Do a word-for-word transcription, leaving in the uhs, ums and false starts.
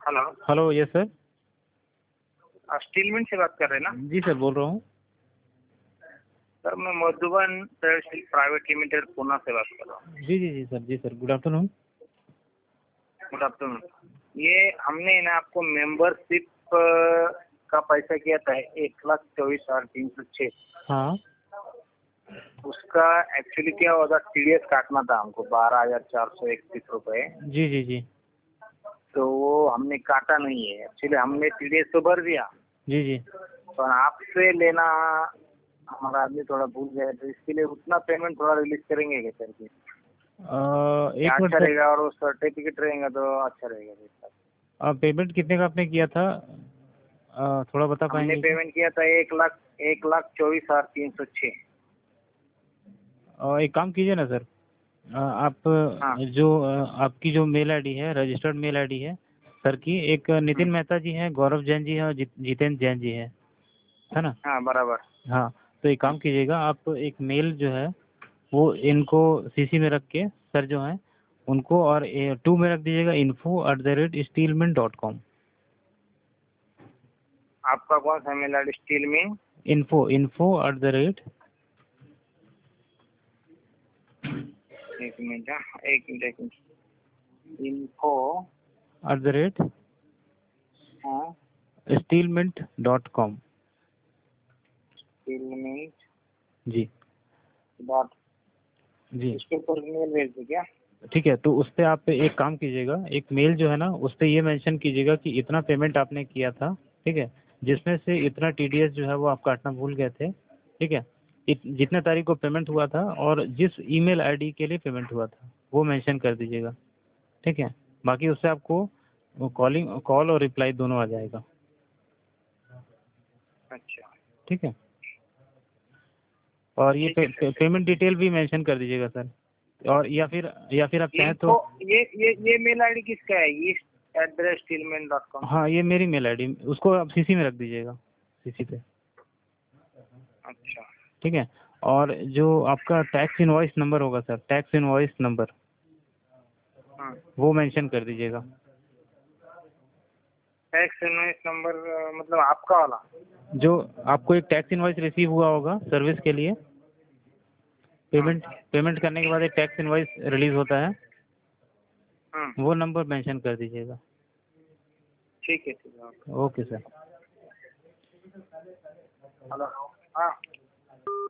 Hello. Hello, yes sir. आप स्टीलमैन से बात कर रहे हैं ना? जी सर, बोल रहा हूँ। सर मैं मधुबन तहसील प्राइवेट लिमिटेड पूना से बात कर रहा हूँ। जी जी जी सर, जी sir, good afternoon. Good afternoon. ये हमने ना आपको मेंबरशिप का पैसा किया था एक लाख चौबीस हजार तीन सौ छः। हाँ। उसका एक्चुअली क्या होगा, टीडीएस काटना था हमको बारह हजार चार सौ इकतीस रुपए। जी जी जी तो वो हमने काटा नहीं है। एक्चुअली हमने टीडीएस तो भर दिया, जी जी पर आपसे लेना हमारा आदमी थोड़ा भूल गया, तो इसके लिए उतना पेमेंट थोड़ा रिलीज करेंगे क्या सर जी? अ, क्या एक मिनट अच्छा सर। रहेगा, और वो सर्टिफिकेट रहेगा तो अच्छा रहेगा सर। आप पेमेंट कितने का आपने किया था? अ, थोड़ा बता हमने पाएंगे क्या? पेमेंट किया था एक लाख एक लाख चौबीस हजार तीन सौ छः। अ, एक काम कीजिए ना सर। अ, आप हाँ। जो अ, आपकी जो मेल आईडी है, रजिस्टर्ड मेल आईडी है सर की, एक नितिन हम्म, मेहता जी हैं, गौरव जैन जी हैं और जित- जितेंद्र जैन जी हैं, है ना? हाँ बराबर। हाँ। तो एक हम्म, काम कीजिएगा, आप एक मेल जो है वो इनको सीसी में रख के सर जो हैं उनको, और टू में रख दीजिएगा info at the rate Steelman dot com. आपका कौन सा मेल आई डी? स्टील में info info at the rate एक मिनट, हाँ, एक मिनट एक minute info. At the rate हाँ, स्टीलमेंट डॉट कॉम। स्टील में जी डॉट। जी। इसके ऊपर मेल भेज दो क्या? ठीक है, तो उस पर आप एक काम कीजिएगा, एक मेल जो है ना उस पर ये मेंशन कीजिएगा कि इतना पेमेंट आपने किया था, ठीक है, जिसमें से इतना टीडीएस जो है वो आप काटना भूल गए थे, ठीक है, इत- जितने तारीख को पेमेंट हुआ था और जिस ईमेल आईडी के लिए पेमेंट हुआ था वो मेंशन कर दीजिएगा, ठीक है। बाकी उससे आपको कॉलिंग कॉल और रिप्लाई दोनों आ जाएगा, अच्छा ठीक है। और ये ठीक पे, है पे, सर। पेमेंट डिटेल भी मेंशन कर दीजिएगा सर। और या फिर या फिर आप चाहें तो। इन्फो, ये ये ये मेल आई डी किसका है? East at the rate Steelman dot com. हाँ, ये मेरी मेल आईडी, उसको आप सीसी में रख दीजिएगा, सीसी पे, अच्छा। ठीक है। और जो आपका टैक्स इनवॉइस नंबर होगा सर, टैक्स इनवॉइस नंबर, हाँ, वो मेंशन कर दीजिएगा। टैक्स इनवॉइस नंबर मतलब आपका वाला? जो आपको एक टैक्स इनवॉइस रिसीव हुआ होगा सर्विस के लिए, हाँ पेमेंट पेमेंट करने के बाद एक टैक्स इनवॉइस रिलीज होता है, हाँ, वो नंबर मेंशन कर दीजिएगा। ठीक है ठीक है। Okay sir. हेलो। हाँ।